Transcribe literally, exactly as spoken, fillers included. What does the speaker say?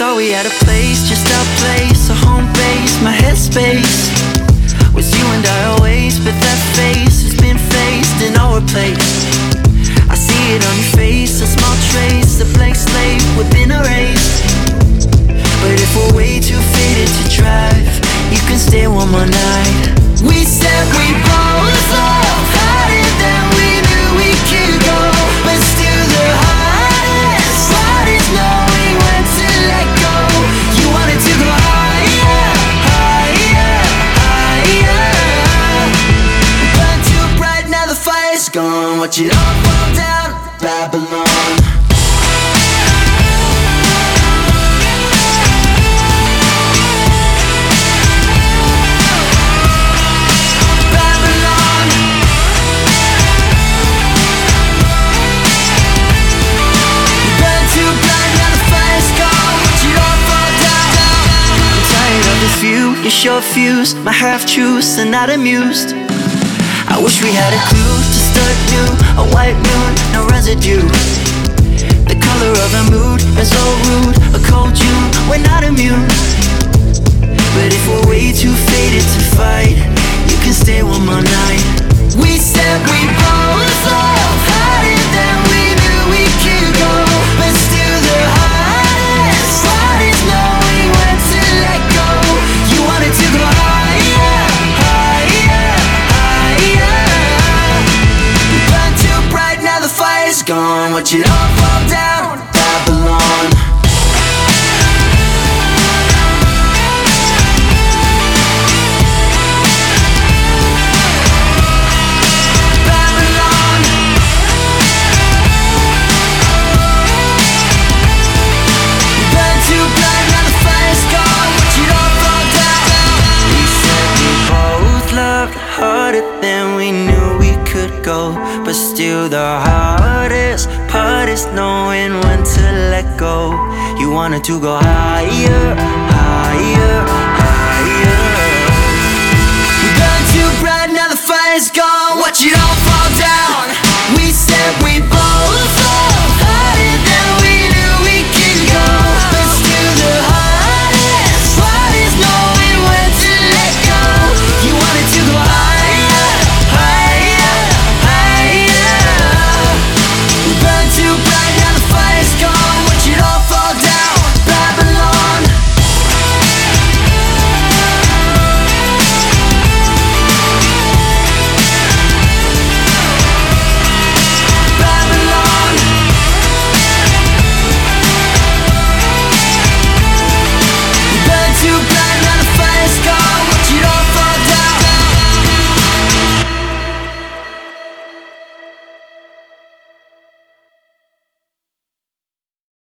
Thought we had a place, just our place, a home base, my headspace was you and I always, but that face has been faced and all replaced. I see it on your face, a small trace, a blank slate, we've been erased. But if we're way too faded to drive, you can stay one more night. We said we both love harder than we knew we could go, but still the hardest part is knowing when to let go. You wanted to go higher, higher, higher. Burn too bright, now the fire's gone. Watch it all fall down, Babylon. You show fuse, my half-truths are not amused. I wish we had a clue to start new, a white moon, no residue. The color of our mood is all rude, a cold June, we're not immune. But if we're way too faded to fight, you can stay one more night. We said we both love harder than we knew we could go, but still the hardest part is knowing when to let go. You wanted to go higher, higher, higher. We burned too bright, now the fire's gone. Watch it all fall down, Babylon. Harder than we knew we could go, but still the hardest part is knowing when to let go. You wanted to go higher, higher, higher. We burned too bright, now the fire's gone. Watch it all fall down. We